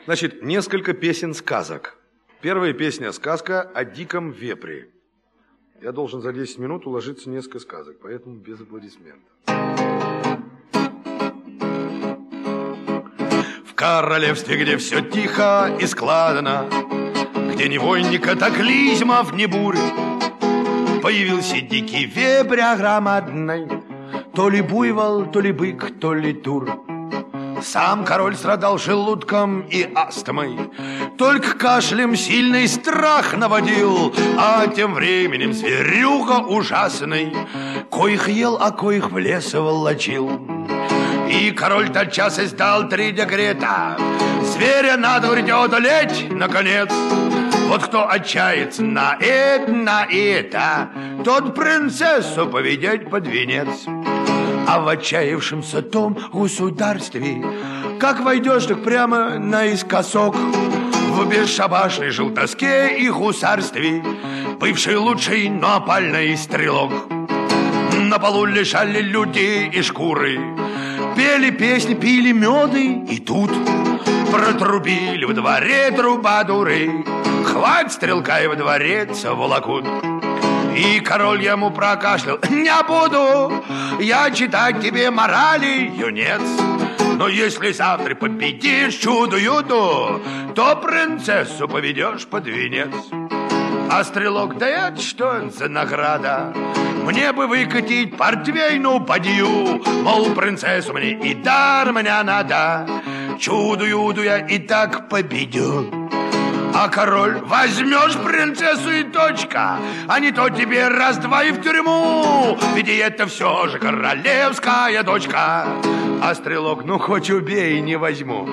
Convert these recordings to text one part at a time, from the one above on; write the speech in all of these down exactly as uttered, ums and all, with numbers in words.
Значит, несколько песен-сказок. Первая песня-сказка о диком вепре. Я должен за десять минут уложиться в несколько сказок, поэтому без аплодисментов. В королевстве, где все тихо и складно, где ни войн, ни катаклизмов, ни бурь, появился дикий вепрь громадный, то ли буйвол, то ли бык, то ли тур. Сам король страдал желудком и астмой, только кашлем сильный страх наводил, а тем временем зверюга ужасный, коих ел, а коих в лес волочил. И король тотчас издал три декрета: зверя надо одолеть, наконец. Вот кто отчается на это, на это, тот принцессу поведет под венец. А в отчаявшемся том государстве, как войдешь, так прямо наискосок, в бесшабашной желтоске и гусарстве бывший лучший, но опальный стрелок. На полу лежали люди и шкуры, пели песни, пили меды, и тут протрубили во дворе трубадуры: хватит стрелка, и во дворец волокут. И король ему прокашлял: не буду я читать тебе морали, юнец, но если завтра победишь чудо-юду, то принцессу поведешь под венец. А стрелок: да это что за награда? Мне бы выкатить портвейну подью, мол, принцессу мне и дар мне надо, чудо-юду я и так победю. А король: возьмешь принцессу и точка, а не то тебе раз-два и в тюрьму, ведь это все же королевская дочка. А стрелок: ну хоть убей, не возьму.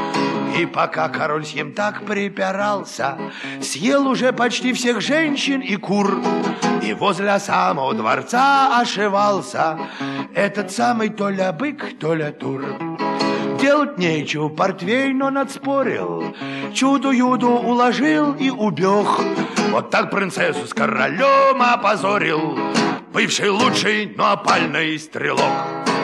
И пока король с ним так припирался, съел уже почти всех женщин и кур, и возле самого дворца ошивался этот самый то ли бык, то ли тур. Делать нечего, портвейн он отспорил, чудо-юду уложил и убег. Вот так принцессу с королем опозорил бывший лучший, но опальный стрелок.